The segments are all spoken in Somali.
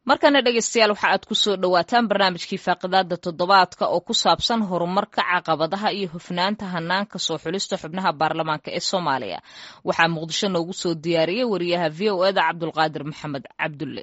markana dhegeystayaal waxa aad ku soo dhawaataan barnaamijkii faaqidaada toddobaadka oo ku saabsan horumarka caqabadaha iyo hufnaanta hanaanka soo xulista xubnaha baarlamaanka ee Soomaaliya waxaa muqdisho noogu soo diyaariyay wariyaha VOA-da Cabdulqaadir Maxamed Cabdulle.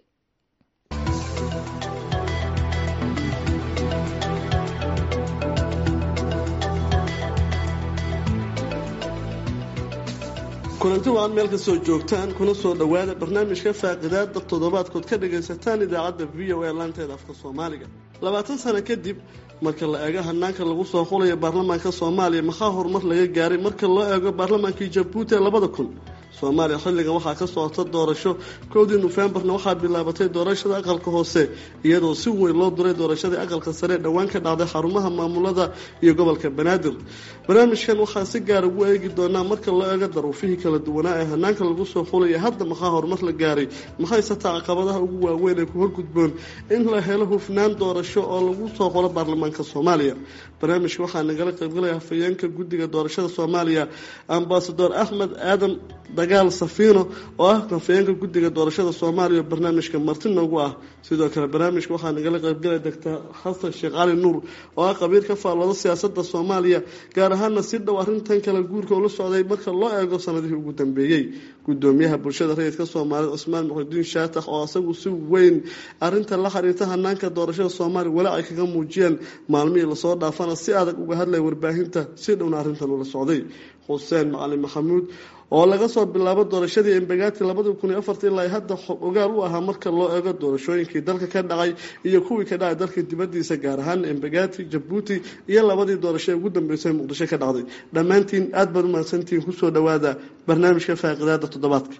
kulanti waan meel ka soo joogtaan kuna soo dhawaada barnaamijka faaqidaada toddobaadkood ka dhagaysataan idaacadda VOA laanteeda afka Soomaaliga 20 sano kadib marka la eego hanaanka lagu soo xulayo baarlamaanka Soomaaliya maxaa horumar laga gaaray marka loo eego baarlamaankii Jabuuti 2000 Soomaaliya xilligan waxaa ka socota doorasho 1 November-na waxaa bilaabatay doorashada aqalka hoose iyadoo si weyn loo diray doorashada aqalka sare dhawaan ka dhacday xarumaha maamulada iyo gobolka Banaadir. barnaamijkan waxaa si gaar ah ugu eegi doonaa marka loo eego daruufihii kala duwanaa ee hanaanka lagu soo xulayo hadda maxaa horumar la gaaray maxay sataa caqabadaha ugu waaweyn ee ku horgudboon in la helo hufnaan doorasho oo lagu soo xulo baarlamaanka Soomaaliya. barnaamijka waxaa nagala qaybgalaya hafayeenka guddiga doorashada Soomaaliya Ambassador Ahmed Aadan dagaal Safino oo ah hafayeenka guddiga doorashada Soomaaliya barnaamijka martin ugu ah sidoo kale barnaamijka waxaa nagala qaybgalaya Dr. Xasan Sheekh Ali Nuur oo ah qabiir ka faallooda siyaasadda Soomaaliya gaar ahaan si dhow arrintan kala guurka oo la socday marka loo eego sanadihii ugu dambeeyay gudoomiyaha bulshada rayidka Soomaaliya Usmaan Muxudiin Shaatax oo asagu si weyn arrinta la xiriirta hanaanka doorashada Soomaaliya walaac ay kaga muujiyeen maalmihii la soo dhaafana si adag uga hadlay warbaahinta si dhowna arrintan ula socday Xuseen Macalin Maxamuud oo laga soo bilaabo doorashadii Embagati 2004 ilaa hadda ogaal u ahaa marka loo eego doorashooyinkii dalka ka dhacay iyo kuwii ka dhacay dalka dibadiisa gaar ahaan Embagati Jabuuti iyo labadii doorasho ugu dambeysay Muqdisho ka dhacday dhamaantiin aad baad u mahadsantihiin ku soo dhawaada barnaamijka faaqidaada toddobaadka.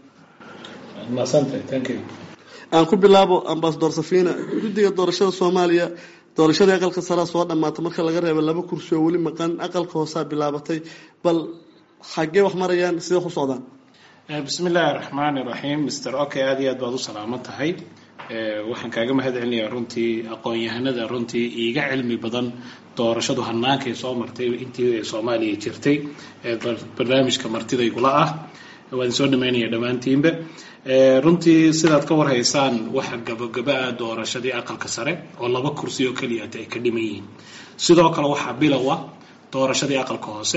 Thank you. aan ku bilaabo Ambassador Safina guddiga doorashada Soomaaliya doorashada aqalka sare soo dhamaatay marka laga reebo 2 kursi oo wali maqan aqalka hoose bilaabatay bal xagee wax marayaan sida ku socdaan. Bismillahir Rahmanir Rahim Mr. Okay aad iyo aad baad u salaaman tahay waxaan kaaga mahadcelinayaa runtii aqoon-yahanada runtii iiga cilmi badan doorashadu hanaanka ay soo martay intii Soomaaliya jirtay barnaamijka martida igula ah waan soo dhameynaya dhamaantiinba runtii sidaad ka warhaysaan waxa gabagaba doorashadii aqalka sare oo 2 kursi oo kaliya ay ka dhimayeen sidoo kale waxa bilawa doorashadii aqalka hoose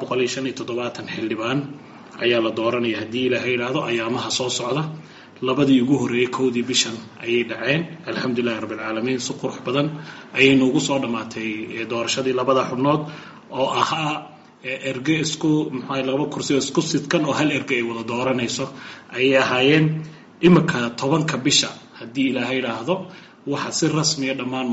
257 xildhibaan ayaa la dooranaya hadii Ilaahay yiraahdo ayaamaha soo socda labadii ugu horeeyay koodii bishan ayay dhaceen alxamdulillaah rabbil caalamiin si qurux badan ayay noogu soo dhamaatay doorashadii labada xubnood oo ahaa erge isku maxay 2 kursi oo isku sidkan oo hal erge ay wada dooranayso ayay ahaayeen imika 10ka bisha hadii Ilaahay yiraahdo waxa si rasmi ah dhammaan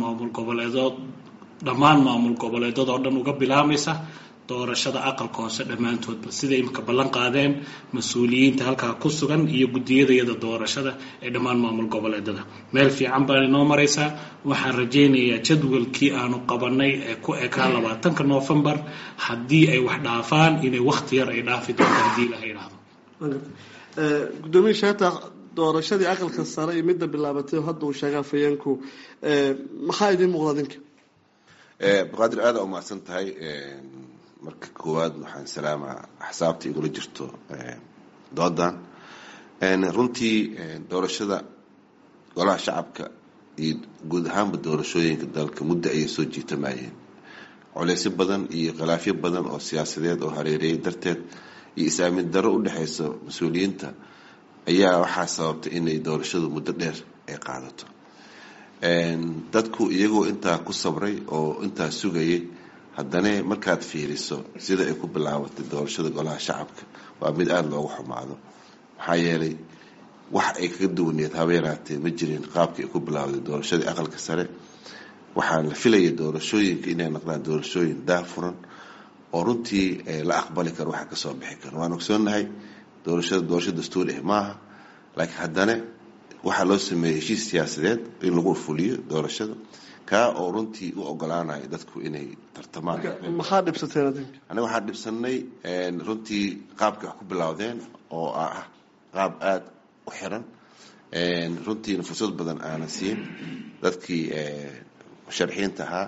maamul goboleedada oo dhan uga bilaamaysa doorashada aqalka hoose dhamaantoodba sida imka ballan qaadeen mas'uuliyiinta halka ku sugan iyo gudiyada doorashada ee dhammaan maamul goboleedada meel fiican baa inoo maraysa waxaan rajaynayaa jadwalkii aanu qabanay ee ku ekaa 20ka November hadii ay wax dhaafaan inay waqti yar ay dhaafi doonto hadii la yiraahdo gudoomiyaha Shaatax doorashadii aqalka sare ee midda bilaabatay hadda uu sheegay fayeenku maxaa idin muuqdadinka Qaadir aad u mahadsan tahay marka koowaad waxaan salaamaa xsaabta igula jirto doodan runtii doorashada golaha shacabka iyo guud ahaanba doorashooyinka dalka muddo ay soo jiitamayeen culays badan iyo khilaafyo badan oo siyaasadeed oo hareereeyay darteed iyo isaamin daro u dhaxayso mas'uuliyiinta ayaa waxa sababtay inay doorashadu muddo dheer ay qaadato dadku iyagoo inta ku sabray oo inta sugayay haddana markaad fiiriso sida ay ku bilaabatay doorashada golaha shacabka waa mid aad loogu xumaado maxaa yeelay wax ay kaga duwaneed habeeraatay ma jirin qaabkii ay ku bilaawday doorashadii aqalka sare waxaan la filayay doorashooyinka inay noqdaan doorashooyin daafuran oo runtii la aqbali karo waxa ka soo bixi karo waan ogsoonahay doorasho dastuuri ah maaha laakiin haddana waxa loo sameeyay heshiis siyaasadeed in lagu fuliyo doorashada ka oo runtii u ogolaanaya dadku inay tartamaan maxaa dhibsateen adinka aniga waxa dhibsanay runtii qaabka ku bilowdeen oo ah qaab aad u xiran runtii fursad badan aan siin dadkii sharxiinta ahaa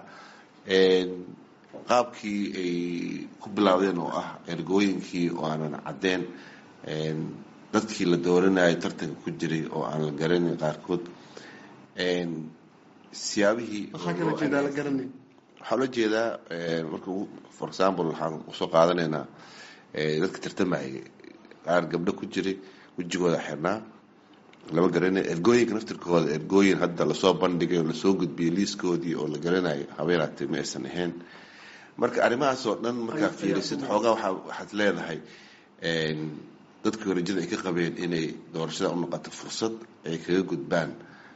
qaabkii ay ku bilowdeen oo ah ergooyinkii oo aanan cadeen dadkii la dooranayay tartanka ku jiray oo aan la garanay qaarkood siyaabihii waxaa loo jeedaa marka for example waxaan usoo qaadanaynaa dadka tartamayay qaar gabdho ku jiray wejigooda xirnaa lama garanay ergooyinka naftirkooda ergooyin hadda lasoo bandhigay oo lasoo gudbiyey liiskoodii oo la garanayo habeenaatay ma aysan ahayn marka arrimahaas oo dhan markaa fiirisid xoogaa waxaad leedahay dadkii rajada ay ka qabeen inay doorashada u noqoto fursad ay kaga gudbaan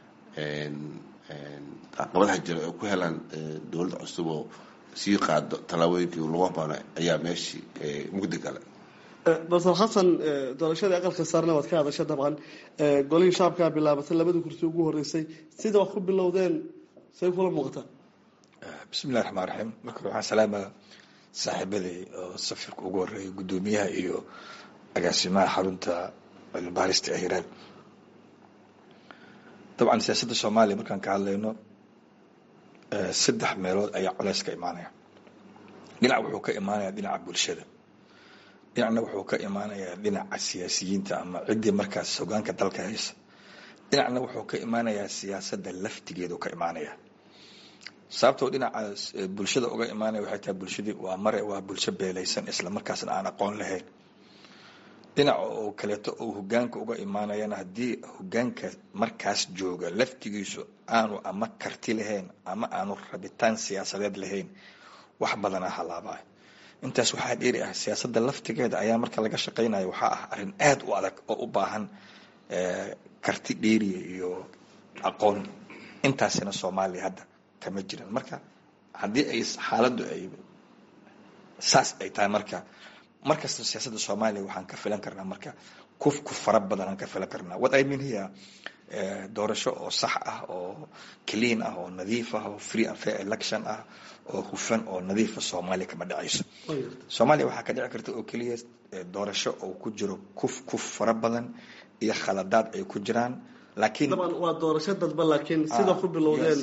caqabadaha jira oo ku helaan dowladda cusub oo sii qaado tallaabooyinkii lagu habboona ayaa meeshii mugdi gale dr xasan doorashadii aqalka saarna waad ka hadashay dabcan golihii shacabkaa bilaabatay labadii kursi ugu horeysay sida wax ku bilowdeen say kula muuqataa bismillahi raxmaan raxiim marka waxaan salaamaa saaxiibaday oo safirka ugu horeeyay guddoomiyaha iyo agaasimaha xarunta cilmibaarista ahiraan dabcan siyaasadda soomaaliya markaan ka hadlayno 3 meelood ayaa culays ka imaanaya dhinac wuxuu ka imaanayaa dhinaca bulshada dhinacna wuxuu ka imaanayaa dhinaca siyaasiyiinta ama ciddii markaas hogaanka dalka haysa dhinacna wuxuu ka imaanayaa siyaasadda laftigeedu ka imaanaya sababtoo dhinaca bulshada uga imaanaya waxay tahay bulshadii waa bulsho beelaysan isla markaasna aan aqoon lahayn dhinaca oo kaleeto oo hogaanka uga imaanayana haddii hogaanka markaas jooga laftigiisu aanu ama karti lahayn ama aanu rabitaan siyaasadeed lahayn wax badana halaabaa intaas waxaa dheeri ah siyaasadda laftigeeda ayaa marka laga shaqaynayo waxaa ah arrin aad u adag oo u baahan karti dheeriya iyo aqoon intaasina Soomaaliya hadda kama jiran marka haddii ay xaaladdu ay saas ay tahay markasta siyaasadda Soomaaliya waxaan ka filan karnaa marka ku fara badan aan ka filan karnaa what I mean here doorasho oo sax ah oo clean ah oo nadiif ah oo free and fair election ah oo hufan oo nadiif ah Soomaaliya kama dhacayso Soomaaliya waxaa ka dhici karta oo kaliya doorasho oo ku jiro ku fara badan iyo khaladaad ay ku jiraan laakiin daban waa doorasho dadba laakiin sida ku bilowdeen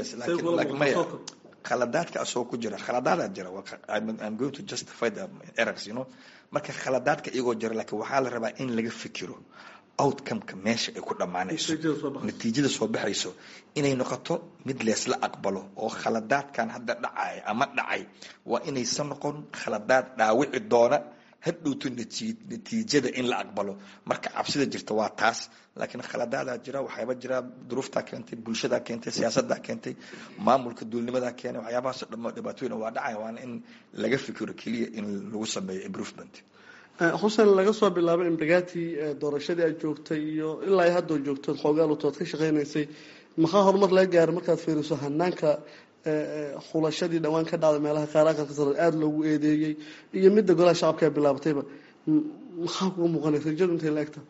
laakiin khaladaadka asoo ku jira khaladaada jira I'm going to justify the errors marka khaladaadka iyagoo jira laakiin waxaa la rabaa in laga fikiro outcome-ka meesha ay ku dhamaanayso natiijada soo baxayso inay noqoto mid leesla aqbalo oo khaladaadkan hadda dhacay waa inaysan noqon khaladaad dhaawici doona hadhowto natiijada in la aqbalo marka cabsida jirta waa taas laakiin khaladaada jira waxyaaba jira duruufta keentay bulshada keentay siyaasadda keentay maamulka duulnimada keenay waxyaabahaas dhibaatooyin waa dhacay waana in laga fikiro kaliya in lagu sameeyo improvement xuseen laga soo bilaabay imbagaati doorashadii aad joogtay iyo ilaa hadda joogtood xoogaa lutood ka shaqeynaysay maxaa horumar laga gaaray markaad fiiriso hanaanka xulashadii dhawaan ka dhacday meelaha qaar aqalka sare aad loogu eedeeyay iyo midda golaha shacabka bilaabatayba maxaa kugu muuqanaysa rajadu intay la egta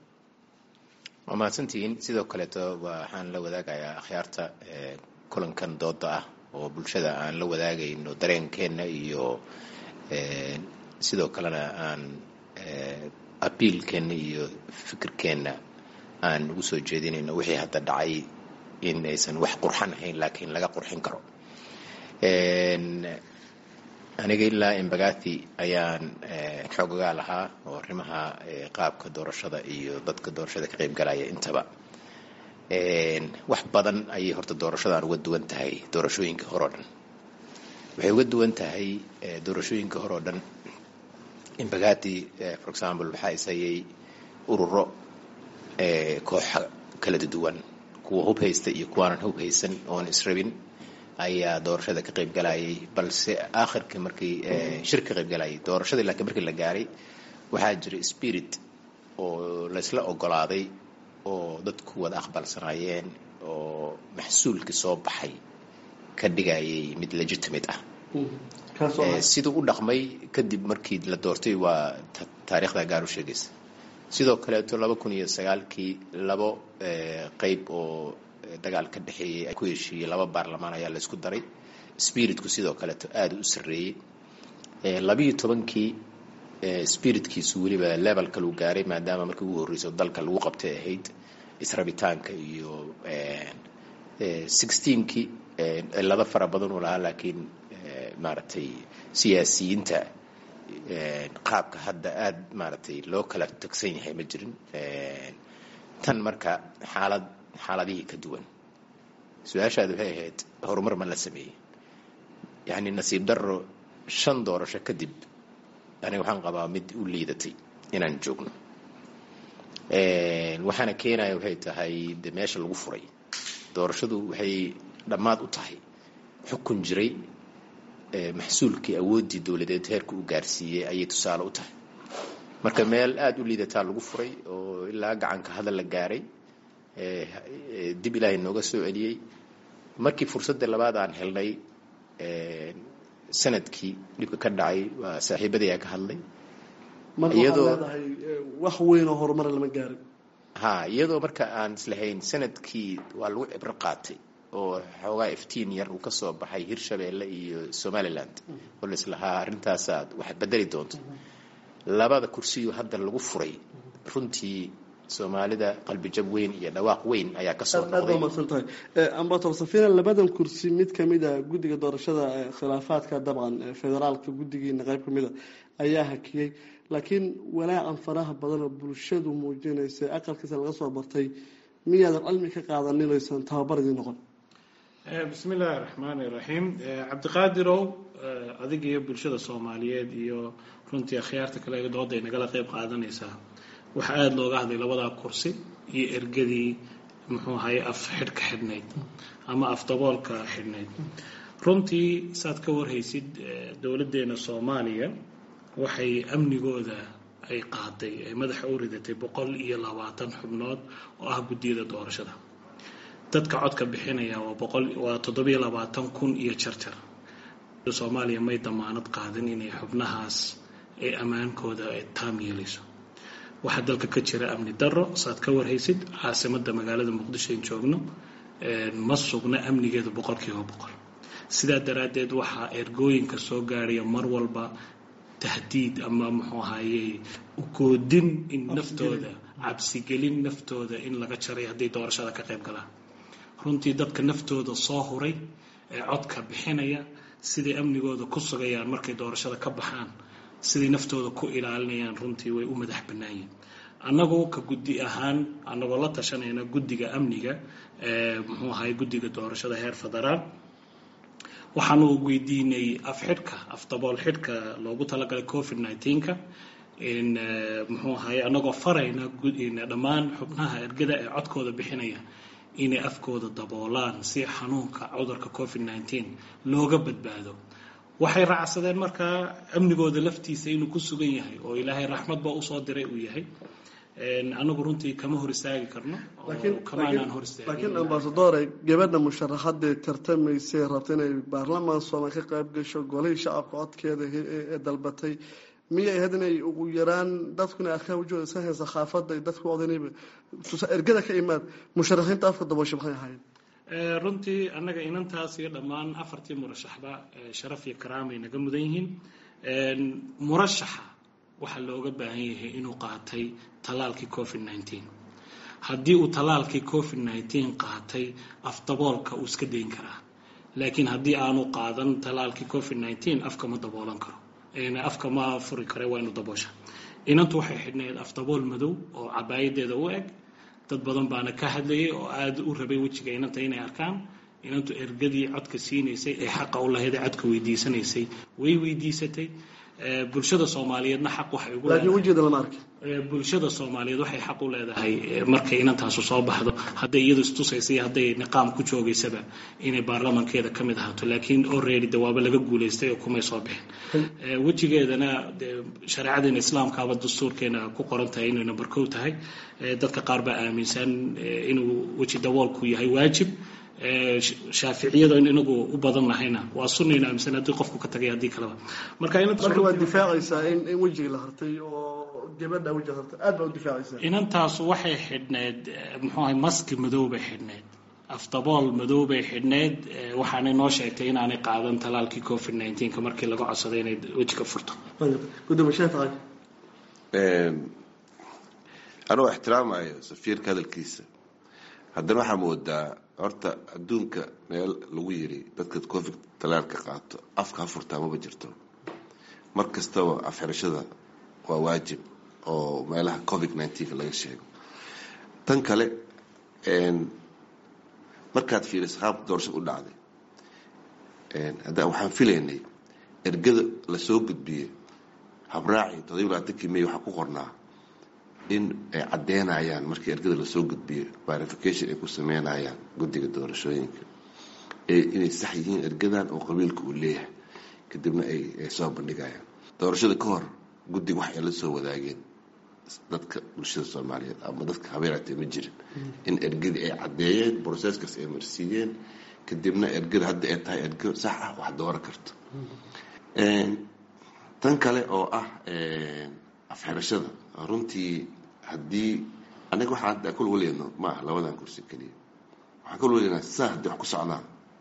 waa mahadsantihiin sidoo kaleeto waxaan la wadaagayaa akhyaarta kulankan dooda ah oo bulshada aan la wadaagayno dareenkeena iyo sidoo kalena aan abiilkeena iyo fikirkeena aan ugu soo jeedinayno wixii hadda dhacay in aysan wax qurxan ahayn laakiin laga qurxin karo aniga ilaa imbagathi ayaan xoogagaa lahaa oo arrimaha qaabka doorashada iyo dadka doorashada ka qayb galaya intaba wax badan ayay horta doorashadan uga duwan tahay doorashooyinka hore oo dhan waxay uga duwan tahay doorashooyinka hore oo dhan imbagathi for example waxaa isayay ururo kooxa kala duwan kuwa hub haysta iyo kuwaanan hub haysan oon israbin ayaa doorashada ka qayb galayay balse aakhirka markii shirka qayb galayay doorashada laakiin markii la gaaray waxaa jiray spirit oo la isla ogolaaday oo dadku wada aqbalsanayeen oo maxsuulkii soo baxay ka dhigayay mid legitimate ah siduu u dhaqmay kadib markii la doortay waa taariikhda gaar u sheegaysa sidoo kaleeto 2009kii labo qayb oo dagaal ka dhaxeeyay ay ku heshiiyay laba baarlamaan ayaa la isku daray spiritku sidoo kaleeto aad u sareeyay 12kii spiritkiisu waliba level kale uu gaaray maadaama markii ugu horreysay dalka lagu qabtay ahayd israbitaanka iyo 16kii laba fara badan oo lahaa laakiin maaragtay siyaasiyiinta qaabka hadda aad maaragtay loo kala tagsan yahay ma jirin tan marka xaaladihii ka duwan su-aashaada waxay ahayd horumar ma la sameeyey. yacni nasiib darro 5 doorasho kadib aniga waxaan qabaa mid u liidatay inaan joogno. waxaana keenaya waxay tahay de meesha lagu furay doorashadu waxay dhammaad u tahay xukun jiray, maxsuulkii awooddii dowladeed heerka u gaarsiiyey ayay tusaale u tahay. marka meel aada u liidataa lagu furay oo ilaa gacanka hadal la gaaray, dib ilaahay nooga soo celiyey. markii fursadda labaad aan helnay sanadkii dhibka ka dhacay waa saaxiibadii ka hadlay, iyadoo wax weyn oo horumar lama gaarin. iyadoo marka aan islahayn sanadkii waa lagu cibro qaatay oo xoogaa iftiin yar uu ka soo baxay Hirshabeelle iyo Somaliland oo islahaa arrintaasaad wax bedeli doonto. labada kursiyo hadda lagu furay runtii Soomaalida qalbi jab weyn iyo dhawaaq weyn ayaa ka soo noqday. ambator Safina, labadan kursi mid kamid ah guddiga doorashada khilaafaadka dabcan federaalka guddigiina qayb kamid ah ayaa hakiyay, laakiin walaacan faraha badan oo bulshadu muujinaysa aqalkiisa laga soo bartay miyaadan cilmi ka qaadaninaysan tababar idin noqon? bismillaahi raxmaani raxiim. cabdiqaadirow, adiga iyo bulshada Soomaaliyeed iyo runtii akhyaarta kale ee dooda nagala qayb qaadanaysaa, waxa aada looga hadlay labadaa kursi iyo ergadii muxuu ahaye af xidhka xidhnayd ama af daboolka xidhnayd. runtii saad ka warhaysid dowladdeena Soomaaliya waxay amnigooda ay qaaday ay madaxa u ridatay 120 xubnood oo ah guddiyada doorashada. dadka codka bixinaya waa 720,000 iyo jarjar. Soomaaliya may damaanad qaadin inay xubnahaas ay ammaankooda ay taam yeelayso. waxaa dalka ka jira amni darro, saad ka warhaysid caasimadda magaalada Muqdisho in joogno ma sugna amnigeeda 100%. sidaa daraaddeed waxaa ergooyinka soo gaaraya mar walba tahdiid ama muxuu ahaye ugoodin in naftooda cabsigelin naftooda in laga jaray haddii doorashada ka qayb galaan. runtii dadka naftooda soo huray ee codka bixinaya siday amnigooda ku sugayaan markay doorashada ka baxaan, siday naftooda ku ilaalinayaan, runtii way u madax bannaayeen. annagoo ka guddi ahaan annagoo la tashanayna guddiga amniga muxuu ahaye guddiga doorashada heer federaal, waxaanu weydiinay af dabool xidhka loogu talagalay COVID-19 in muxuu ahaye annagoo farayna dhammaan xubnaha ergada ee codkooda bixinaya inay afkooda daboolaan si xanuunka cudurka COVID-19 looga badbaado. waxay raacsadeen markaa amnigooda laftiisa inuu ku sugan yahay oo ilaahay raxmad baa usoo diray uu yahay. anagu runtii kama hor istaagi karno, kamaanaan hor istaagin. laakiin ambasadore, gabadha musharaxadda tartamaysay rabta inay baarlamaan Soomaali ka qayb gasho golihii shacabka codkeeda ee dalbatay, miyay ahayd inay ugu yaraan dadkuna arkaan wajooda iska haysa khaafadda ay dadku odanayba ergada ka imaad musharaxiinta afka daboosha maxay ahaayeen? runtii annaga inantaas iyo dhammaan 4 murashaxba sharaf iyo karaamay naga mudan yihiin. murashaxa waxaa looga baahan yahay inuu qaatay talaalkii COVID-19. haddii uu talaalkii COVID-19 qaatay afdaboolka uu iska dayn karaa, laakiin haddii aanu qaadan talaalkii COVID-19 afka ma daboolan karo, afka ma furi kare, waa inuu daboosha. inantu waxay xidhnayd afdabool madow oo cabaayadeeda u eg. dad badan baana ka hadlayay oo aada u rabay wejiga inanta inay arkaan. inantu ergadii codka siinaysay ee xaqa u lahayd ee codka weydiisanaysay way weydiisatay. bulshada Soomaaliyeedna xaq waxay ugu leedahay, laakiin wajida lama arkin. bulshada Soomaaliyeed waxay xaq u leedahay markay inantaas soo baxdo, hadday iyadu istusaysay hadday niqaam ku joogaysaba inay baarlamankeeda ka mid ahaato, laakiin already dawaaba laga guuleystay oo kumay soo bixin. wejigeedana shareecadeena islaamkaaba dastuurkeena ku qoran tahay inay number 2 tahay. dadka qaar baa aaminsan inuu weji daboolku yahay waajib. shaaficiyada inagu u badan lahayna waa sunnayna aaminsan haddii qofku ka tagay haddii kaleba. marka waa difaacaysaa in wejiga la hartay oo gabadha wejiga hartay aad baa u difaacaysaa. inantaas waxay xidhneyd muxuu ahay maski madow bay xidhneyd, afdabool madow bay xidhneyd. waxaanay noo sheegtay inaanay qaadan talaalkii COVID-19 markii laga codsaday inay wejiga furto. gudoomiye Shaafici, anoo ixtiraamayo safiirka hadalkiisa, haddana waxaa moodaa horta adduunka meel lagu yiri dadka covid talaalka qaato afka furtaa ma jirto. mar kastaba af xirashada waa waajib oo meelaha COVID-19 laga sheego. tan kale markaad fiiriso qaabka doorashada u dhacday hadda waxaan filaynay ergada lasoo gudbiyey habraaci 27 May waxaa ku qornaa in ay caddeynayaan markii ergada lasoo gudbiyey verification ay ku sameynayaan guddiga doorashooyinka inay sax yihiin ergadan oo qabiilka uu leeyahay kadibna ay soo bandhigayaan doorashada ka hor guddiga wax ay la soo wadaageen dadka bulshada Soomaaliyeed ama dadka habeeraatay ma jirin in ergadii ay caddeeyeen processkaas ay marsiiyeen kadibna ergada hadda ay tahay ergo sax ah wax dooran karto tan kale oo ah afxirashada runtii haddii anaga waxaan hadda kul waleeno ma aha labadan kursi kaliya waxaan kul waleena saa haddii wax ku socdaan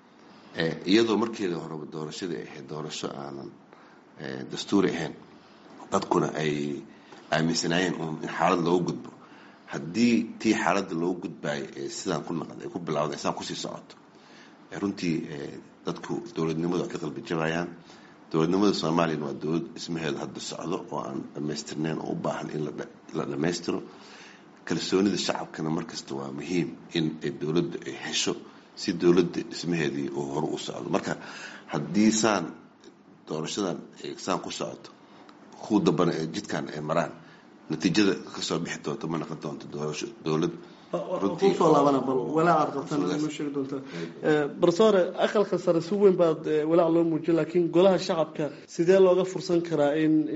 iyadoo markeeda horeba doorashadii ay ahayd doorasho aanan dastuuri ahayn dadkuna ay aaminsanaayeen in xaalad loogu gudbo haddii tii xaaladda loogu gudbaayo sidaan ku naqday ay ku bilowday sidaan kusii socoto runtii dadku dowladnimadu ay ka qalbi jabayaan dowladnimada Soomaaliya waa dowlad ismaheeda hadda socdo oo aan dhameystirnayn oo u baahan in la dhameystiro kalsoonida shacabkana markasta waa muhiim in dowladda ay hesho si dowladda ismaheedii uu hor u socdo marka haddii saan doorashadan saan ku socoto ku dabana jidkan ay maraan natiijada ka soo bixi doonto ma noqon doonto doorasho dowlad runtii soo laabana bal walaa arqabtan ma sheegi doonta barsoore aqalka sare si weyn baad walaa loo muujin laakiin golaha shacabka sidee looga fursan karaa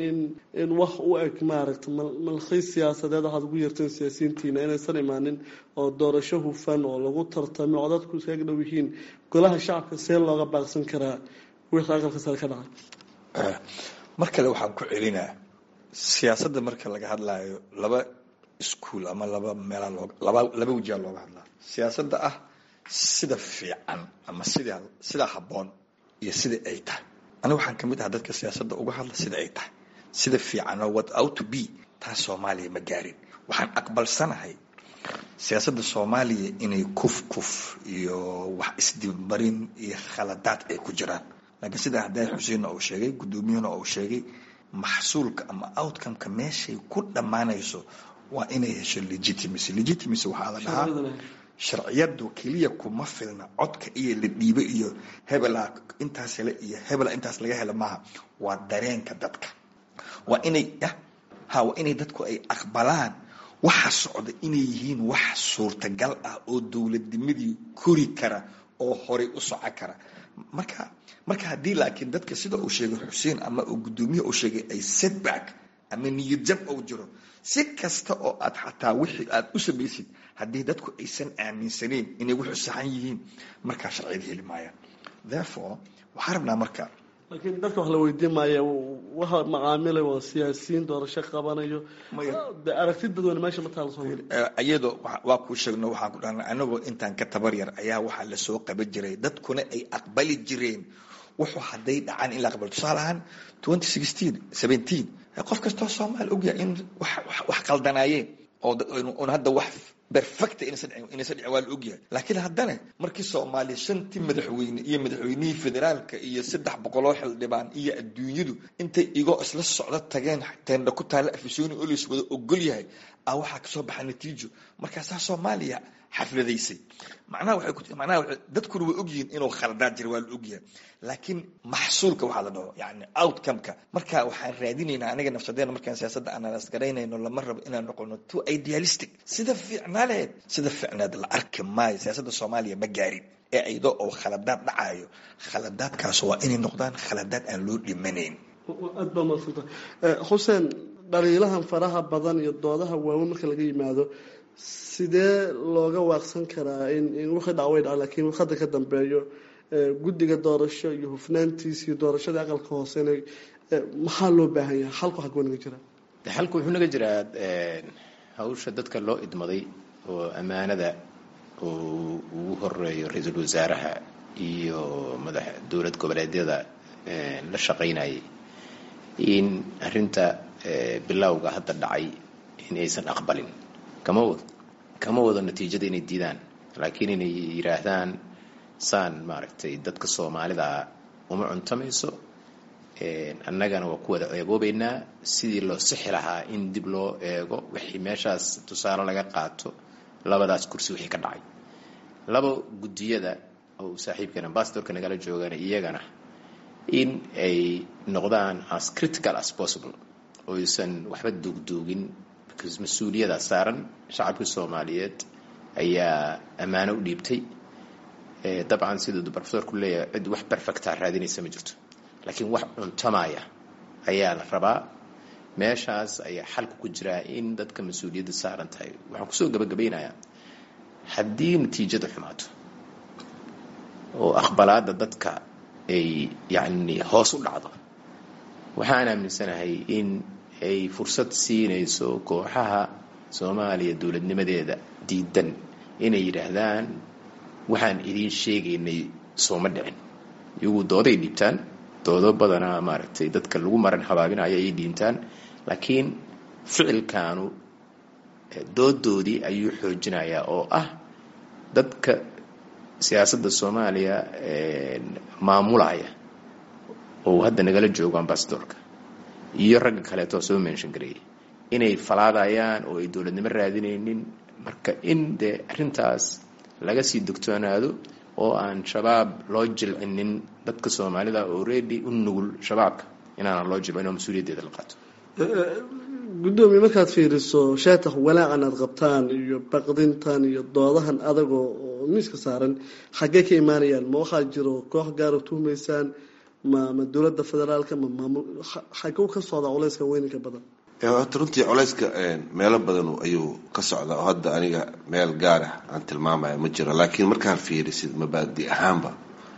in wax u eg maaragtay malkhiis siyaasadeed waxaad ugu yeerteen siyaasiyiintiina inaysan imaanin oo doorasho hufan oo lagu tartamo codadku iskaga dhow yihiin golaha shacabka sidee looga baaqsan karaa wixii aqalka sare ka dhacay mar kale waxaan ku celinaa siyaasadda marka laga hadlayo laba iskuul ama laba meela laba wajiga looga hadlaa siyaasadda ah sida fiican ama sida habboon iyo sida ay tahay aniga waxaan ka mid ah dadka siyaasadda uga hadla sida ay tahay sida fiican oo what out to be taa Soomaaliya ma gaarin waxaan aqbalsanahay siyaasadda Soomaaliya inay kuf iyo wax isdibmarin iyo khaladaad ay ku jiraan laakiin sida hadda Xuseen oo sheegay gudoomiyahana oo sheegay maxsuulka ama outcome-ka meeshay ku dhamaanayso waa inay hesho legitimacy waxaa la dhahaa sharciyadu kaliya kuma filna codka iyo la dhiibo iyo hebela intaas hele iyo hebela intaas laga helo maaha waa dareenka dadka waa inay dadku ay aqbalaan waxa socda inay yihiin wax suurtagal ah oo dowladnimadii kori kara oo hore u socon kara marka haddii laakiin dadka sida uu sheegay Xuseen ama uu gudoomiye uu sheegay ay setback ama niyad jab oo jiro si kasta oo aad xataa wixii aad u samaysid haddii dadku aysan aaminsaneen inay wax saxan yihiin markaa sharciyada heli maayaan therefore waxaan rabnaa marka laakiin dadka wax la weydiin maayo waxa macaamilay waa siyaasiyiin doorasho qabanayo aragtida dadweyne meesha ma taal soo ayadoo waa ku sheegno waxaan ku dhahnaa anagoo intaan ka tabar yar ayaa waxa la soo qaban jiray dadkuna ay aqbali jireen wuxuu haday dhacaan in la aqbalo tusaalahan 2016-17 qof kastoo Soomaali og yahay in wax qaldanaayeen oo hadda wax perfect inaysan ciwaal og yahay laakiin haddana markii Soomaali shantii madaxweyne iyo madaxweynihii federaalka iyo 300 xildhibaan iyo adduunyadu intay igo isla socda tageen teenda ku taala afishooni oo lees wada ogol yahay waxa ka soo baxay natiijo markaas Soomaaliya xafladaysay macnaha dadku way ogyihiin inuu khaladaad jiro waa la ogyahay laakiin maxsuulka waxa la dhaho yani outcome-ka marka waxaan raadinaynaa aniga nafsadeena markaan siyaasadda analysis garaynayno lama rabo inaan noqono too idealistic sida fiicnaad la arki maayo siyaasadda Soomaaliya ma gaarin ee aydo oo khaladaad dhacayo khaladaadkaas waa inay noqdaan khaladaad aan loo dhimanayn aad baa maasanta Xuseen dhaliilahan faraha badan iyo doodaha waaweyn marka laga yimaado sidee looga waaqsan karaa in wixii dhacay laakiin wixii ka dambeeyo guddiga doorasho iyo hufnaantiisa iyo doorashada aqalka hoose maxaa loo baahan yahay halku xaq wanaga jira halku wuxuu naga jiraa hawsha dadka loo idmaday oo amaanada oo ugu horeeyo ra'iisul wasaaraha iyo madaxa dowlad goboleedyada la shaqeynayay in arinta bilowga hadda dhacay in aysan aqbalin kama wada natiijada inay diidaan laakiin inay yiraahdaan saan maaragtay dadka Soomaalida uma cuntamayso annagana waa ku wada eegoobaynaa sidii loo sixi lahaa in dib loo eego wixii meeshaas tusaale laga qaato labadaas kursi wixii ka dhacay labo guddiyada oo saaxiibkan ambassadorka nagala joogana iyagana in ay noqdaan as critical as possible oo aysan waxba duugduugin because mas-uuliyada saaran shacabka Soomaaliyeed ayaa ammaano u dhiibtay dabcan sidoo professorku leeyahay cid wax perfect ah raadinaysa ma jirto laakiin wax cuntamaya ayaa la rabaa meeshaas ayaa xalku ku jira in dadka mas-uuliyadda saaran tahay waxaan ku soo gabagabeynayaa haddii natiijadu xumaato oo aqbalaadda dadka ay yani hoos u dhacdo waxaan aaminsanahay in ay fursad siinayso kooxaha Soomaaliya dawladnimadeeda diidan inay yiraahdaan waxaan idin sheegaynay soo ma dhicin iyagu dooday dhibtaan doodo badana maaragtay dadka lagu maran habaabinaya ay dhiintaan laakiin ficilkaanu doodoodii ayuu xoojinayaa oo ah dadka siyaasadda Soomaaliya maamulaya oo hadda nagala joogo ambassadorka iyo rag kale oo soo mention gareeyay inay falaadayaan oo ay dawladnimo raadinaynin marka in de arintaas laga sii dogtoonaado oo aan shabaab loo jilcinin dadka Soomaalida already u nugul shabaabka inaan loo jilcino mas'uuliyadeeda la qaato gudoomiye markaad fiiriso sheetax walaacan aad qabtaan iyo baqdintan iyo doodahan adag oo miiska saaran xagee ka imaanayaan ma waxaa jiro koox gaar ah tuumaysaan ma dawladda federaalka ma maamul xagee ka socda culayska weynka badan runtii culayska meelo badan ayuu ka socdaa oo hadda aniga meel gaar ah aan tilmaamayo ma jiro laakiin markaan fiirisid mabaadi ahaanba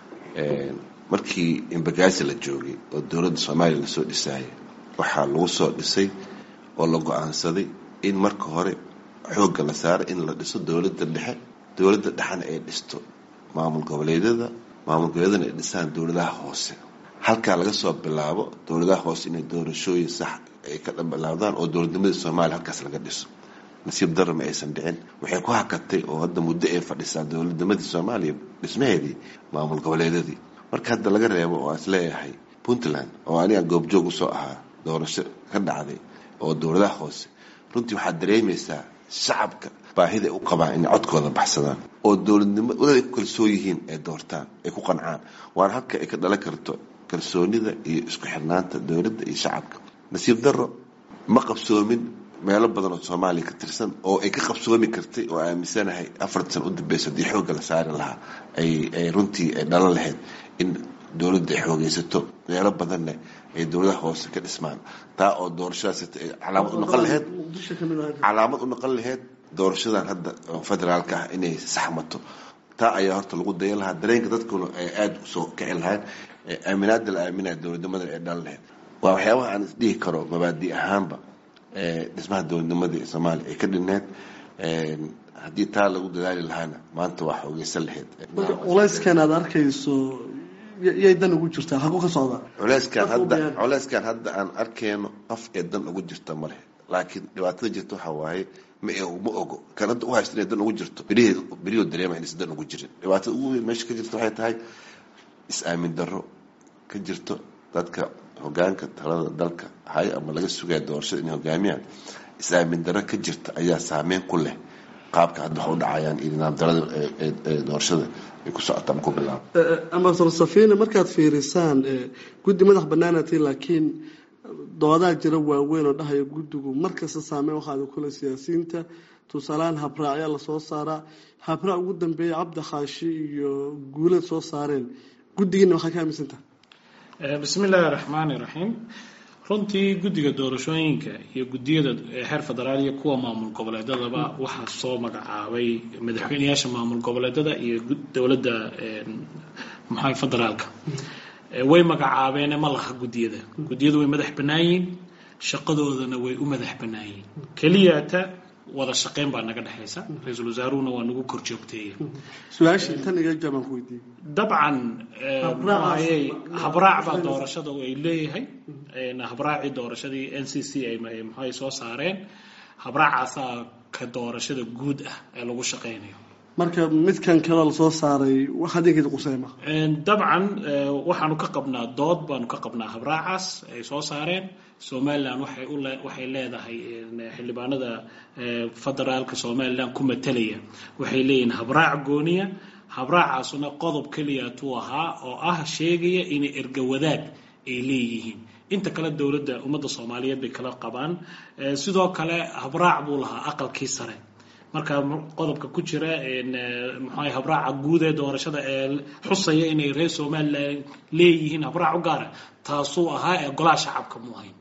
markii Embakasi la joogay oo dawladda Soomaaliya la soo dhisay waxaa lagu soo dhisay oo la go'aansaday in marka hore xoogga la saaro in la dhiso dawladda dhexana ay dhisto maamul goboleedyada ay dhisaan dawladaha hoose halka laga soo bilaabo dawladaha hoose inay doorashooyin sax ay ka dhabalawdaan oo dawladnimada Soomaaliya halkaas laga dhiso nasiib darro ma aysan dhicin waxay ku hakatay oo hadda muddo ay fadhisaa dawladnimada Soomaaliya dhismaheedii maamul goboleedyadii marka hadda laga reebo oo isleeyahay Puntland oo aniga goobjoog u soo ahaa doorasho ka dhacday oo dawladaha hoose runtii waxaa dareemaysaa shacabka baahida u qabaan in codkooda baxsadaan oo dawladnimo wada ku kalsoon yihiin ay doortaan ay ku qancaan waan halka ay ka dhalan karto kalsoonida iyo isku xirnaanta dawladda iyo shacabka nasiib darro ma qabsoomin meelo badan oo Soomaaliya ka tirsan oo ay ka qabsoomi kartay oo aaminsanahay 4 sano u dambeysay dii xoog la saari lahaa ay runtii ay dhalan lahayd in dawladda ay xoogaysato meelo badan ay dawladaha hoose ka dhismaan taa oo doorashadaas calaamad u noqon lahayd doorashadan hadda federaalka ah inay saxmato taa ayaa horta lagu dayan lahaa dareenka dadkuna ay aad u soo kicin lahayd aaminaadda la aaminaya dawladnimada ay dhalan lahayd waa waxyaabaha aan isdhihi karo mabaadi ahaanba dhismaha dawladnimada ee Soomaaliya ay ka dhineed haddii taa lagu dadaali lahaana maanta waa xoogaysan lahayd culayskan aad arkayso yay dan ugu jirtaa xaqo ka socda culayskan hadda aan arkeyno qof ee dan ugu jirta ma leh laakiin dhibaatada jirta waxa waaye ma ogo kan hadda u haystan dan ugu jirto beriyo dareema in dan ugu jirin dhibaatada ugu weyn meesha ka jirta waxay tahay is-aamin darro ka jirto dadka hoggaanka talada dalka hay ama laga sugaya doorashada inay hogaamiyaan is-aamin darro ka jirta ayaa saameyn ku leh qaabka hadda waxa u dhacayaan iyo nidaam darrada doorashada ay ku socotaan ku bilaabo ambassador Safina markaad fiirisaan guddi madax banaanati laakiin doodaha jira waaweyn oo dhahayo guddigu markasta saameyn waxaa ku leh siyaasiyiinta tusaalaan habraacya la soo saaraa habraac ugu dambeeyay Cabdi Khaashi iyo guulad soo saareen guddigina waxa ka aaminsantaa bismillaahir rahmaanir rahiim runtii guddiga doorashooyinka iyo guddiyada heer federaal iyo kuwa maamul goboleedadaba waxa soo magacaabay madaxweynayaasha maamul goboleedada iyo dawladda federaalka way magacaabeen ma laha guddiyadu way madax banaayeen shaqadoodana way u madax banaayeen kaliya wada shaqeyn baa naga dhaxaysa ra'iisul wasaaruhuna waa nagu kor joogteeyay su'aasha tan iga jaban ku weydiiyay dabcan habraac baa doorashada ay leeyahay habraaci doorashadii NCC ay maxay soo saareen habraacaasa ka doorashada guud ah ee lagu shaqeynayo marka midkan kale la soo saaray wax hadinkeeda qusayma dabcan waxaanu ka qabnaa dood baanu ka qabnaa habraacaas ay soo saareen Somaliland waxay leedahay xildhibaanada federaalka Somaliland ku matalaya waxay leeyihiin habraac gooniya habraacaasuna qodob kaliya tuu ahaa oo ah sheegaya in erga wadaag ay leeyihiin inta kale dawladda ummadda Soomaaliyeed bay kala qabaan sidoo kale habraac buu lahaa aqalkii sare marka qodobka ku jira maxay habraaca guud ee doorashada ee xusaya inay reer Somaliland leeyihiin habraac u gaar ah taasoo ahaa ee golaha shacabka muuhayn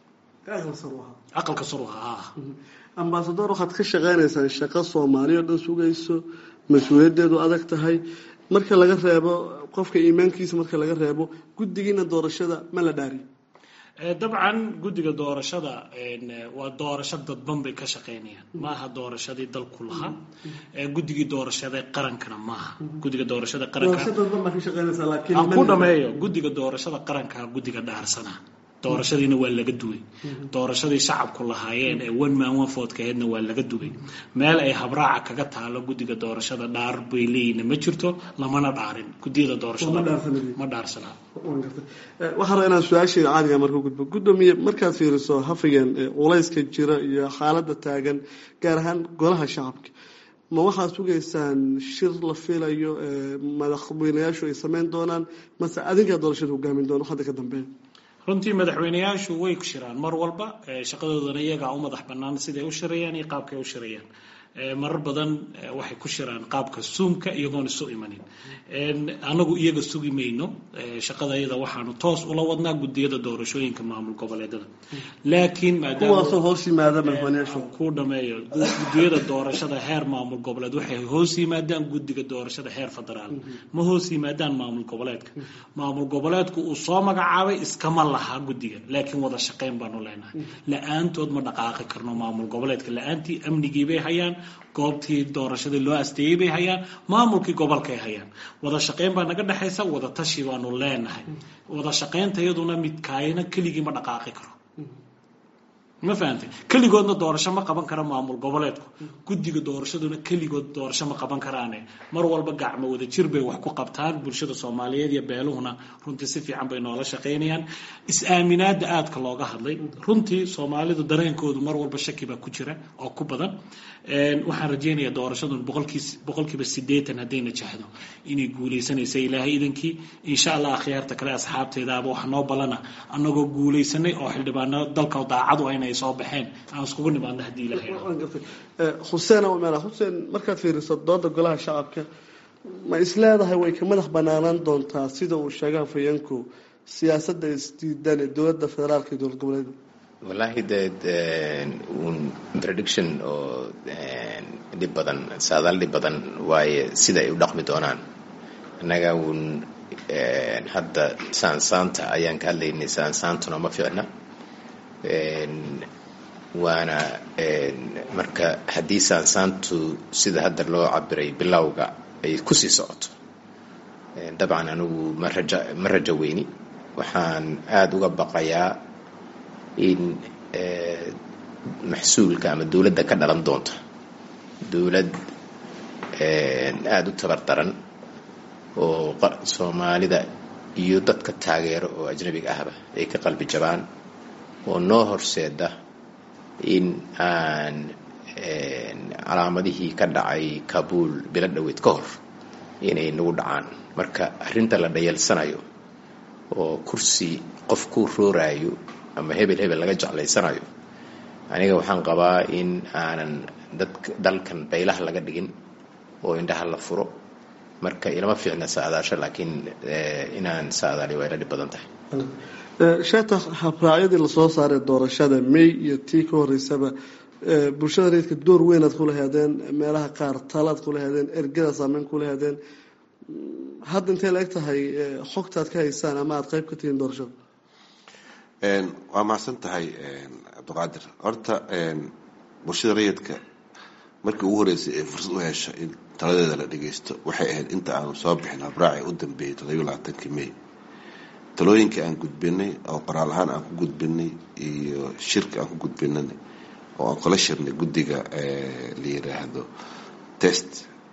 aqalka saruha ambassador waxaad ka shaqeynaysaa shaqo Soomaaliyeed oo sugayso mas'uuliyadeedu adag tahay marka laga reebo qofka iimaankiisa marka laga reebo guddigiina doorashada ma la dhaariyo dabcan guddiga doorashada waa doorasho dadban bay ka shaqeynayaan maaha doorashadii dalku lahaa guddigii doorashada qarankana maaha guddiga doorashada qaranka dadban ma ka shaqeynaysaa laakiin aan ku dhameeyo guddiga doorashada qaranka guddiga dhaarsana doorashadiina waa laga duway doorashadii shacabku lahaayeen ee one man one vote kaheedna waa laga duway meel ay habraaca kaga taalo guddiga doorashada dhaar bay leeyihiin ma jirto lamana dhaarin guddiyada doorashada ma dhaarsana waxaan rabaa inaan su-aasheeda caadiga marka gudbo gudoomiye markaad fiiriso hafigeen culayska jira iyo xaaladda taagan gaar ahaan golaha shacabka ma waxaad sugaysaan shir la filayo madaxweynayaashu ay samayn doonaan mase adinkaa doorashada hogaamin doona hadda ka dambeeya runtii madaxweynayaashu way ku shiraan mar walba shaqadoodana iyaga u madax bannaan siday u shirayaan iyo qaabkay u shirayaan marar badan waxay ku shiraan qaabka Zoom-ka iyagoon isu imanin anagu iyaga sugi mayno shaqada iyada waxaanu toos ula wadnaa guddiyada doorashooyinka maamul goboleedada laakiin maadaama kuwaasoo hoos yimaada madaxweynayaashu ku dhameeyo guddiyada doorashada heer maamul goboleed waxay hoos yimaadaan guddiga doorashada heer federaal ma hoos yimaadaan maamul goboleedku uu soo magacaabay iskama laha guddiga laakiin wada shaqeyn baanu leenahay la'aantood ma dhaqaaqi karno maamul goboleedka la'aantii amnigii bay hayaan goobtii doorashada loo asteeyay bay hayaan maamulkii gobolka ay hayaan wada shaqeyn baa naga dhaxaysa wada tashi baanu leenahay wada shaqeynta iyaduna mid kaayna keligii ma dhaqaaqi karo ma fahamtay keligoodna doorasho ma qaban kara maamul goboleedku guddiga doorashaduna keligood doorasho ma qaban karaane mar walba gacmo wada jir bay wax ku qabtaan bulshada Soomaaliyeed iyo beeluhuna runtii si fiican bay noola shaqeynayaan is-aaminaada aadka looga hadlay runtii Soomaalidu dareenkoodu mar walba shaki baa ku jira oo ku badan waxaan rajeynayaa doorashadu boqolkiiba 80 hadayna jahdo inay guuleysanayso ilaahay idinkii insha Allah akhyaarta kale asxaabteedaaba wax noo balana anagoo guuleysanay oo xildhibaano dalka daacadu ay soo baxeen aan iskugu nimaadna hadii ilaahay Hussein markaad fiiriso dooda golaha shacabka ma isleedahay way ka madax banaanaan doontaa sida uu sheegay Fayanku siyaasadda isdiidan ee dowladda federaalka iyo dowlad goboleedka wallahi prediction oo dib badan saadaal dib badan waaye sida ay u dhaqmi doonaan annaga hadda saanta ayaan ka hadlaynay saantuna ma fiicna waana marka haddii saansaantu sida hadda loo cabiray bilowga ay ku sii socoto dabcan anigu ma rajo weyni waxaan aada uga baqayaa in maxsuulka ama dawladda ka dhalan doonta dawlad aada u tabardaran oo Soomaalida iyo dadka taageero oo ajnabiga ahba ay ka qalbi jabaan oo noo horseeda in aan calaamadihii ka dhacay Kabul bila dhaweed ka hor inay nagu dhacaan marka arrinta la dhayalsanayo oo kursi qof ku roorayo ama hebel laga jeclaysanayo aniga waxaan qabaa in aanan dalkan baylaha laga dhigin oo indhaha la furo marka ilama fiicna saadaasho laakiin inaan saadaali way dhib badan tahay shata habraayadii la soo saaray doorashada May iyo tii ka horeysaba bulshada reerka door weyn aad ku lahaydeen meelaha qaar talaad ku lahaydeen ergada saameyn ku lahaydeen hadda intee la egtahay xogtaad ka haysaan ama aad qayb ka tihiin doorashada waa mahadsan tahay Abduqaadir horta bulshada reerka markii ugu horeysay ee fursad u heshay in taladeeda la dhageysto waxay ahayd inta aanu soo bixin habraaci u dambeeyay 27 May talooyinka aan gudbinay oo qoraal ahaan aan ku gudbinay iyo shirka aan ku gudbinay oo aan kala shirnay guddiga la yiraahdo test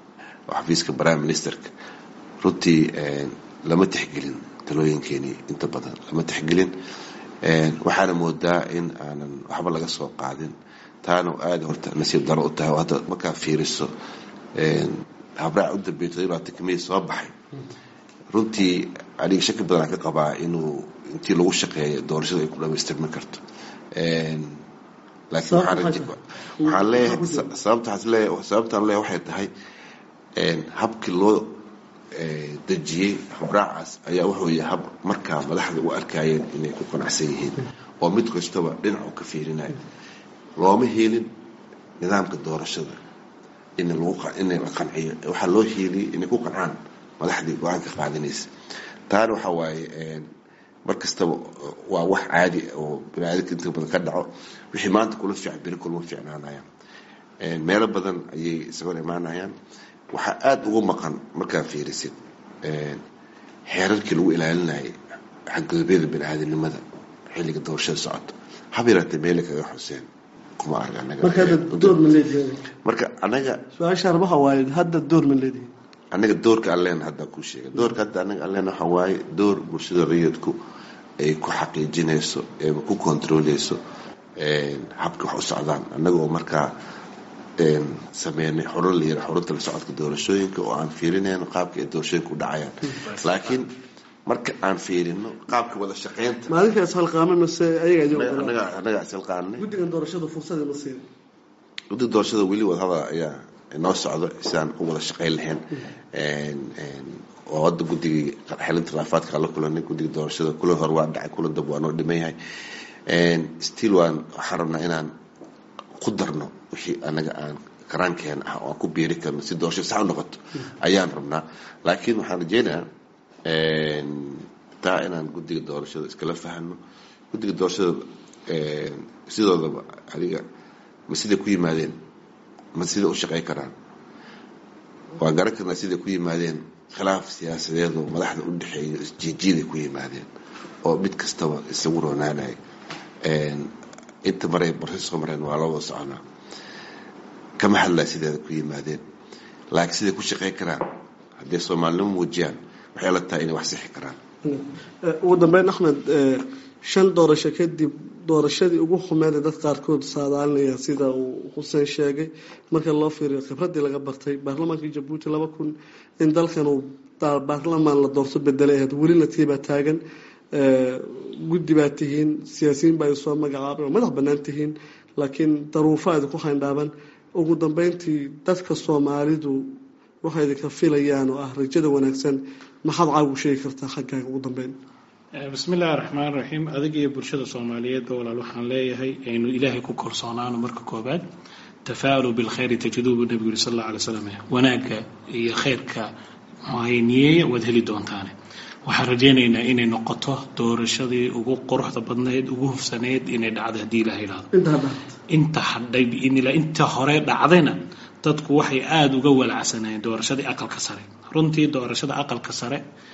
oo xafiiska prime ministerka runtii lama tixgelin talooyinkeenii inta badan lama tixgelin waxaana moodaa in aanan waxba laga soo qaadin taana aad horta nasiib daro u tahay hadda markaa fiiriso habraac u dambeeyay 20 May soo baxay runtii aniga shaki badan ka qabaa inuu intii lagu shaqeeyo doorashada ay ku dhameystirmi karto laakiin waxaan leeyahay sababtaan leeyahay waxay tahay habkii loo dejiyay habraacaas ayaa wuxuu yahay hab markaa madaxda u arkayeen inay ku qanacsan yihiin oo mid kastaba dhinac u ka fiirinayo looma helin nidaamka doorashada in la qanciyo waxa loo heliyay inay ku qancaan madaxdii go'aanka qaadanaysa taana waxa waaye markastaba waa wax caadi oo bini'aadamka inta badan ka dhaco wixii maanta kula fiican biri kulma fiicnaanayaan meelo badan ayay isagoo imaanayaan waxa aad ugu maqan markaa fiirisid xeerarkii lagu ilaalinayay xadgudubyada bini'aadanimada xilliga doorashada socoto habirata meelo kaga xuseen kuma arag anaga marka door ma leeyahay marka anaga su'aasha arbaha waaye hadda door ma leeyahay anaga doorka alleen hadda ku sheegay doorka hadda anaga alleen waxa waaye door bulshada rayidku ay ku xaqiijinayso ee ku controleyso habka wax u socdaan anaga oo markaa sameeyay xorun leeyahay xorunta la socodka doorashooyinka oo aan fiirinayno qaabka ay doorashooyinku u dhacayaan laakiin marka aan fiirino qaabka wada shaqeynta maalinkaas hal qaaman mise ayaga anaga asal qaanay guddiga doorashada fursad ma siin guddiga doorashada wali wada ayaa noo socdo isaan u wada shaqeyn lahayn oo hadda guddiga xalinta raafaadka la kulanay guddiga doorashada kulan hor waa dhacay kulan dab waa noo dhimayahay still waxaan rabnaa inaan ku darno wixii anaga aan karaankeen ah oo ku biiri karno si doorasho sax u noqoto ayaan rabnaa laakiin waxaan rajeynayaa taa inaan guddiga doorashada iskala fahano guddiga doorashada sidoodaba adiga ma siday ku yimaadeen ma sida u shaqeyn karaan waa garan karnaa siday ku yimaadeen khilaaf siyaasadeed oo madaxda u dhaxeeyo isjiijiiday ku yimaadeen oo mid kastaba isagu roonaanay inta maray barasho mareen waa loo soconaa kama hadlaa sideeda ku yimaadeen laakiin siday ku shaqeyn karaan haddii Soomaalnimo muujiyaan waxay la tahay inay wax sixi karaan ugu dambeyn Axmed 5 doorasho kadib doorashadii ugu xumeed dad qaarkood saadaalinaya sida uu Xuseen sheegay marka loo fiiriyo khibradii laga bartay baarlamaanka Djibouti 2000 in dalkan uu baarlamaan la doorto bedelayd wali la tiiba taagan guddi baa tihiin siyaasiyiin baa soo magacaabay oo madax banaan tihiin laakiin daruufaad ku xindaaban ugu dambeyntii dadka Soomaalidu waxay idinka filayaan oo ah rajada wanaagsan maxaad caawu sheegi kartaa xaggaaga ugu dambeyn bismillaahir rahmaanir rahiim adiga iyo bulshada Soomaaliyeed walaal waxaan leeyahay inuu Ilaahay ku kalsoonaano marka koobaad tafaalu bil khayr tajiduhu nabiga sallallahu alayhi wasallam wanaaga iyo khayrka hayniye wad heli doontaan waxaan rajaynaynaa inay noqoto doorashadii ugu quruxda badneed ugu hufsaneed inay dhacdo hadii Ilaahay ilaado inta hadday inta hore dhacdayna dadku waxay aad uga walacsanayeen doorashadii aqalka sare runtii doorashada aqalka sare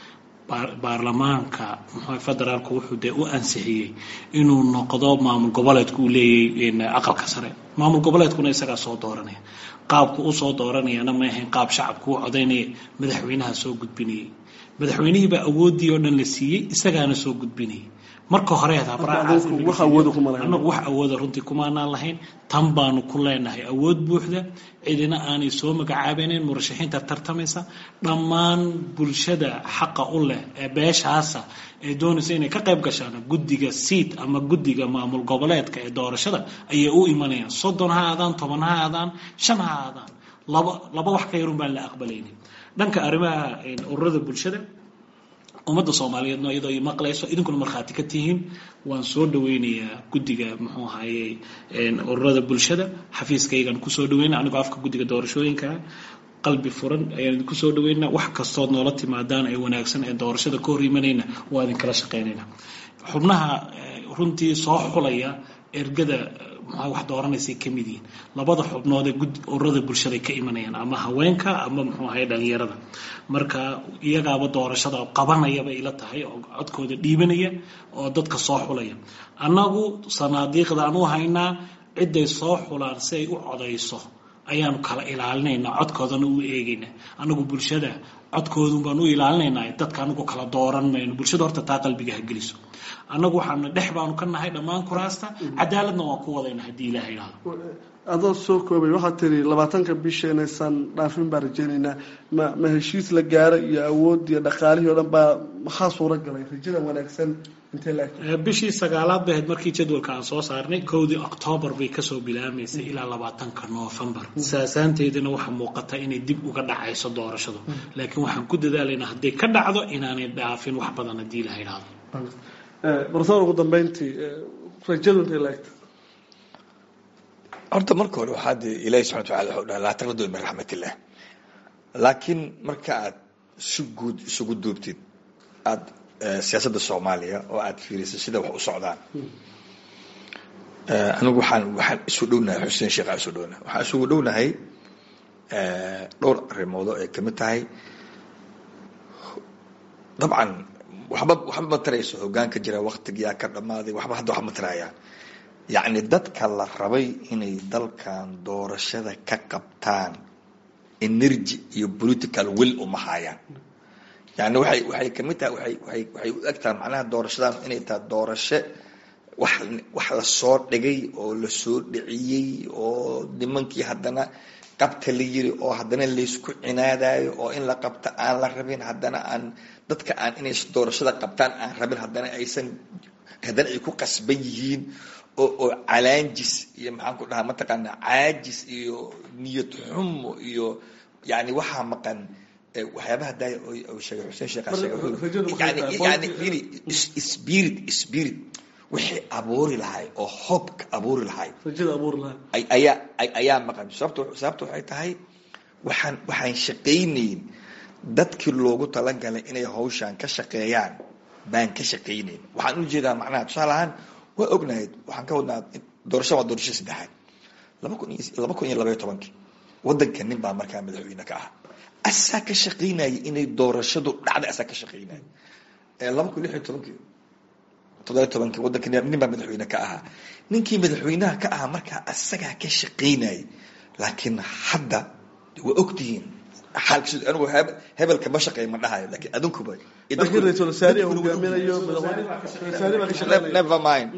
baarlamaanka federaalku wuxuu u ansixiyay inuu noqdo maamul goboleedku uu leeyahay aqalka sare maamul goboleedkuna isaga soo dooranaya qaabku u soo dooranayana ma ahayn qaab shacabku u codeynay madaxweynaha soo gudbinayay madaxweynihii baa awoodii oo dhan la siiyay isagaana soo gudbinayay marka hore wax awood runtii kuma aanan lahayn tan baanu ku leenahay awood buuxda cidina aanay soo magacaabeyneen murashaxiinta tartamaysa dhammaan bulshada xaqa u leh ee beeshaasa ee doonaysa inay ka qayb gashaan guddiga seat ama guddiga maamul goboleedka ee doorashada ayay u imanayaan 30 ha aadaan 10 ha aadaan 5 ha aadaan laba wax ka yarun baan la aqbalaynin dhanka arrimaha ururada bulshada ummadda Soomaaliyeed iyadoo ay maqlayso idinkuna marxaati ka tihiin waan soo dhaweynayaa guddiga muxuu ahaayay ururada bulshada xafiiskaygan ku soo dhaweynaa aniga afka guddiga doorashooyinka qalbi furan ayaan ku soo dhaweynaa wax kastood noola timaadaan ay wanaagsan ee doorashada ka hor imanayna waa idin kala shaqeynaynaa xubnaha runtii soo xulaya ergada wax dooranaysa kamid yihiin labada xubnood ee ururada bulshada ka imanayaan ama haweenka ama muxuu ahaayay dhalinyarada marka iyagaaba doorashada qabanaya bay ila tahay oo codkooda dhiibanaya oo dadka soo xulaya annagu sanaadiiqda aanu haynaa ciday soo xulaan si ay u codayso ayaanu kala ilaalinaynaa codkoodana u eegaynaa anagu bulshada codkoodun baan u ilaalinaynaa dadka anagu kala dooran mayno bulshada horta taa qalbiga ha geliso anagu waxaana dhex baanu ka nahay dhammaan kuraasta cadaaladna waan ku wadayna haddii ilaaha idhaahdo adoo soo koobay waxaad tiri 20 bisha inaysan dhaafin baan rajaynaynaa ma heshiis la gaaro iyo awood iyo dhaqaalihii oo dhan baa maxaa suura galay rajada wanaagsan intee la bishii 9aad bay ahayd markii jadwalka aan soo saarnay 1 October bay kasoo bilaamaysay ilaa 20 November saasaanteedina waxa muuqata inay dib uga dhacayso doorashadu laakiin waxaan ku dadaalaynaa haddii ka dhacdo inaanay dhaafin wax badan haddii la yiraahdo barsoor ugu dambeyntii rajadu intee la horta marka hore waxaad ilaahay subxaanahu wa ta'aala wuxuu dhahay laa taqnaduu min raxmatillah laakiin marka aad si guud isugu duubtid aad siyaasadda Soomaaliya oo aad fiiriso sida wax u socdaan anigu waxaan isu dhownahay Xuseen Sheekh isu dhownahay waxaan isugu dhownahay dhowr arrimood oo ay ka mid tahay dabcan waxba tarayso hoggaanka jira waqtiga ka dhamaaday waxba hadda wax ma tarayaan يعني dadka la rabay inay dalkan doorashada ka qabtaan energy iyo political will uma hayaan yani waxay kamid tahay waxay u egtaa macnaha doorashadan inay tahay doorasho wax la soo dhigay oo la soo dhiciyay oo nimankii haddana qabta la yiri oo haddana la isku cinaadayo oo in la qabta aan la rabin haddana aan dadka aan inay doorashada qabtaan aan rabin haddana aysan haddana ay ku qasban yihiin oo calaanjis iyo maxaan ku dhahaa mataqaana caajis iyo niyad xumo iyo yani waxa maqan waxyaabaha daay oo sheegay Xuseen Sheekh yani spirit wixii abuuri lahay oo hope abuuri lahay rajada abuuri lahay ayaa maqan sababtu waxay tahay waxaan shaqaynayn dadkii loogu talagalay inay hawshan ka shaqeeyaan baan ka shaqaynayn waxaan u jeedaa macnaha tusaalahan waa ognahay waxaan ka wadnaa doorashada waa doorasho saddexaad 2012 wadanka nin baa markaa madaxweyne ka ah asaa ka shaqaynayay inay doorashadu dhacdo asaa ka shaqaynayay 2016 wadanka nin baa madaxweyne ka ahaa ninkii madaxweynaha ka ahaa markaa asagaa ka shaqaynayay laakiin hadda waa ogtihiin xaalkiisu anigu hebelka ma shaqeey ma dhahayo laakiin adunkuba never mind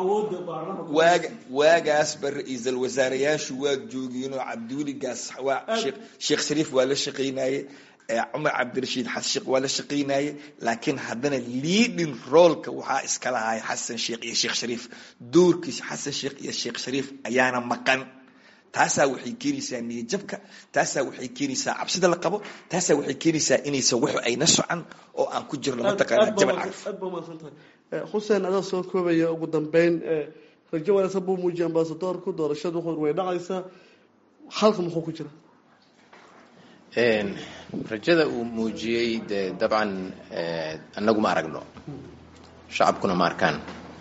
waagaas ba ra'iisul wasaarayaashu waa joogeen oo Cabdiweligaas waa Sheekh Shariif waa la shaqeynayay Umar Cabdirashiid Xashiq waa la shaqeynayay laakiin haddana leading role-ka waxa iska lahaay Xasan Sheekh iyo Sheekh Shariif doorkiisa Xasan Sheekh iyo Sheekh Shariif ayaana maqan taasaa waxay keenaysaa niyadjabka taasaa waxay keenaysaa cabsida la qabo taasaa waxay keenaysaa inaysan wax ayna socon oo aan ku jirno mataqaana jabal carf Xuseen adaa soo koobaya ugu dambeyn rajo wanaagsan buu muujiyay ambassador-ku doorashadu way dhacaysaa halka muxuu ku jira rajada uu muujiyay dabcan annagu ma aragno shacabkuna ma arkaan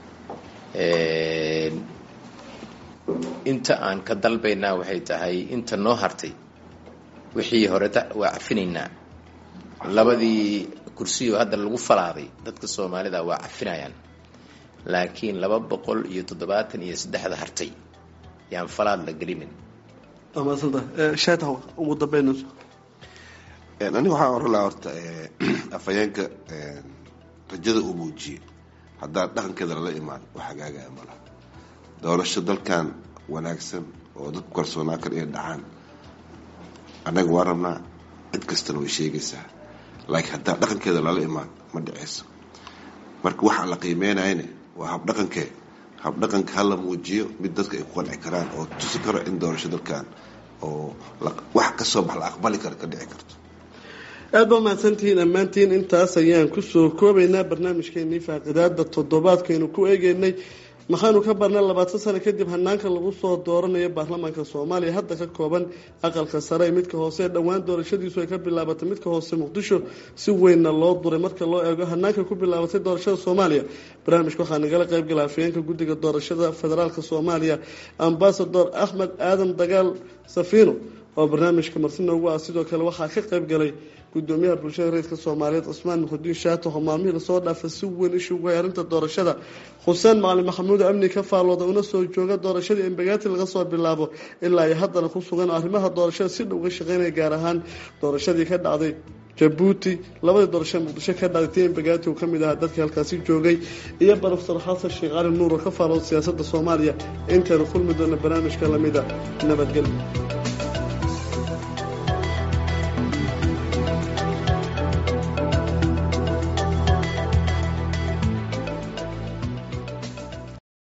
inta aan ka dalbaynaa waxay tahay inta noo hartay wixii hore waa cafinaynaa labadii kursiyo hadda lagu falaaday dadka Soomaalida waa cafinayaan laakiin 273 hartay yaan falaad la gelinin ama salda shaataw ugu dambeynayso aniga waxaan oran lahaa horta afayeenka rajada uu muujiyay hadda dhaqankeeda la imaan wax hagaaga ma laha doorasho dalkan wanaagsan oo dad kalsoonaa kar ee dhacaan anaga waa rabnaa cid kastana way sheegaysaa laakiin hadda dhaqankeeda la imaan ma dhacayso marka waxa la qiimeynayna waa habdhaqanka hala muujiyo mid dadka ay ku qanci karaan oo tusi karo in doorasho dalkan oo wax ka soo bax la aqbali karo ka dhici karto aad baa mahadsantihiin ammaantiin intaas ayaan kusoo koobaynaa barnaamijkeenii faaqidaada toddobaadkaynu ku eegeynay maxaanu ka barnay 20 sano kadib hanaanka lagu soo dooranayo baarlamaanka Soomaaliya hadda ka kooban aqalka sare midka hoose dhawaan doorashadiisu ay ka bilaabatay midka hoose Muqdisho si weyn loo duray marka loo eego hanaanka ku bilaabatay doorashada Soomaaliya barnaamijka waxaa nagala qayb galay afayeenka guddiga doorashada federaalka Soomaaliya ambassador Ahmed Aadan Dagaal Safiino oo barnaamijka marti noogu ah. Sidoo kale waxaa ka qayb galay gudoomiyaha bulshada rayidka Soomaaliyeed Cusmaan Muxudiin Shaato oo maalmihii lasoo dhaafay si weyn ishu uga arrinta doorashada. Xuseen Macalin Maxamuud amni ka faalooda una soo jooga doorashadii Embagati laga soo bilaabo ilaa ay haddana ku sugan arrimaha doorashada si dhow uga shaqeynaya, gaar ahaan doorashadii ka dhacday Jabuuti, labadii doorasho Muqdisho ka dhacday Embagati oo kamid ah dadka halkaasi joogay, iyo Professor Xasan Sheekh Cali Nuur oo ka faalooda siyaasadda Soomaaliya. Intaanu kulmi doona barnaamijka lamida nabadgelyo.